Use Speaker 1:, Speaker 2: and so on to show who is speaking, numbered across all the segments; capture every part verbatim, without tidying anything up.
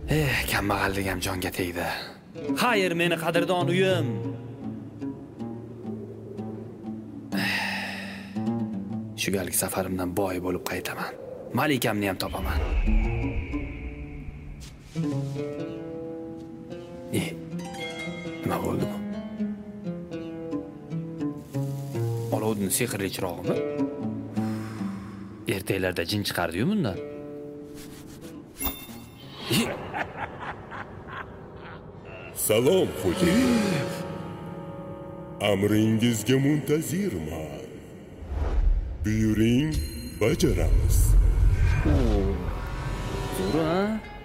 Speaker 1: Eh, kambag'allik ham jonga tegdi. Xayr, meni qadrdon uyim. Shu galgi safarimdan boy bo'lib qaytaman. Malikamni ham topaman. Eh, nima bo'ldi bu? Olovning sehrli chirog'imi? Ertaklarda jin chiqardi-yu bundan.
Speaker 2: Salom xo'jayin. Amringizga muntazirman. Buyuring, bajaramiz.
Speaker 1: Zo'r, ha?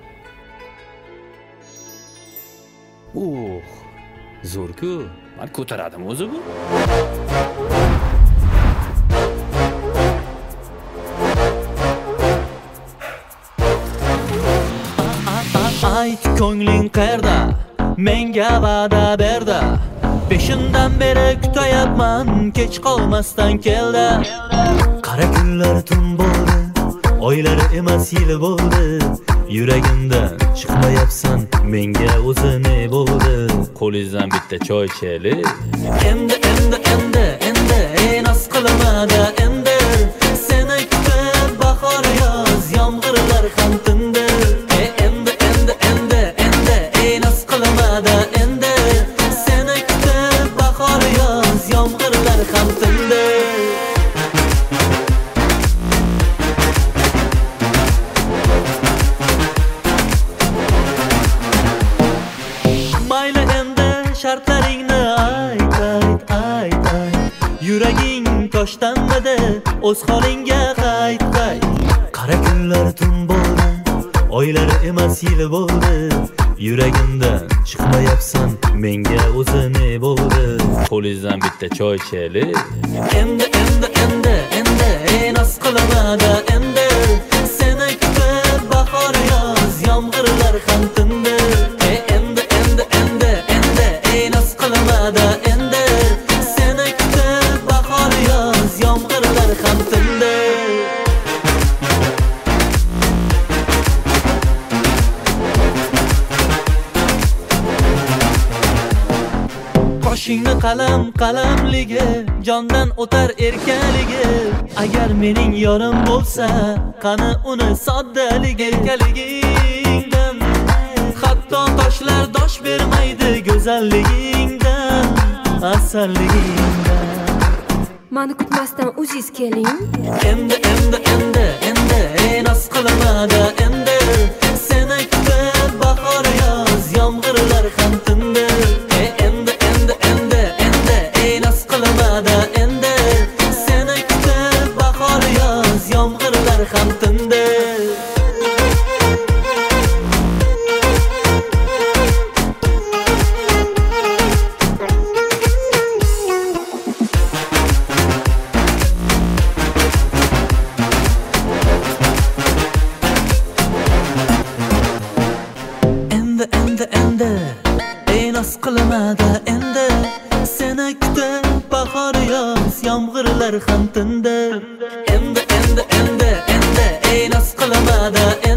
Speaker 1: Oh, zo'r-ku. Men ko'taradim o'zi bu.
Speaker 3: Ayt ko'ngling qayerda? Menga va'da berdi. Peshindan beri kutayapman, kech qolmasdan keldi. Qara kunlar tun bo'ldi, oylari emas yil bo'ldi. Yuragimdan chiqmayapsan, menga o'zi ne bo'ldi?
Speaker 1: Qo'lingizdan bitta choy ichaylik.
Speaker 3: Endi endi endi endi ey nos qilmada endi seni kutib bahor yoz yomg'irlar ham tindi. Endi endi endi endi ey nos qilmada endi seni kutib bahor yoz yomg'irlar ham tindi. Mayli endi shartlaringni ayt ayt ayt ayt. Yuraging toshdanmidi, o'z holingga qayt qayt. Qara kunlar tun bo'ldi, oylari emas yil bo'ldi. Yuragimdan chiqmayapsan, menga o'zi ne bo'ldi?
Speaker 1: Qo'lingizdan bitta choy ichaylik.
Speaker 3: Endi endi endi endi ey nos qilmada endi seni kutib bahor yoz yomg'irlar ham tindi. Endi endi endi endi ey nos qilmada endi seni kutib bahor yoz yomg'irlar ham tindi. Qoshingni qalam qalamligi, jondan o'tar erkaligi. Agar mening yorim bo'lsa, qani uni soddaligi. Erkaligingdan hatto toshlar dosh bermaydi, go'zalligingdan, asalligingdan.
Speaker 4: Mani kutmasdan o'zingiz keling.
Speaker 3: Endi endi endi endi ey nos qilmada endi seni kutib bahor yoz yomg'irlar ham tindi. Endi endi endi endi ey nos qilmada endi seni kutib bahor yoz yomg'irlar ham tindi. Endi endi endi ey nos qilmada endi seni kutib bahor yoz yomg'irlar ham tindi. Endi endi endi endi ey nos qilmada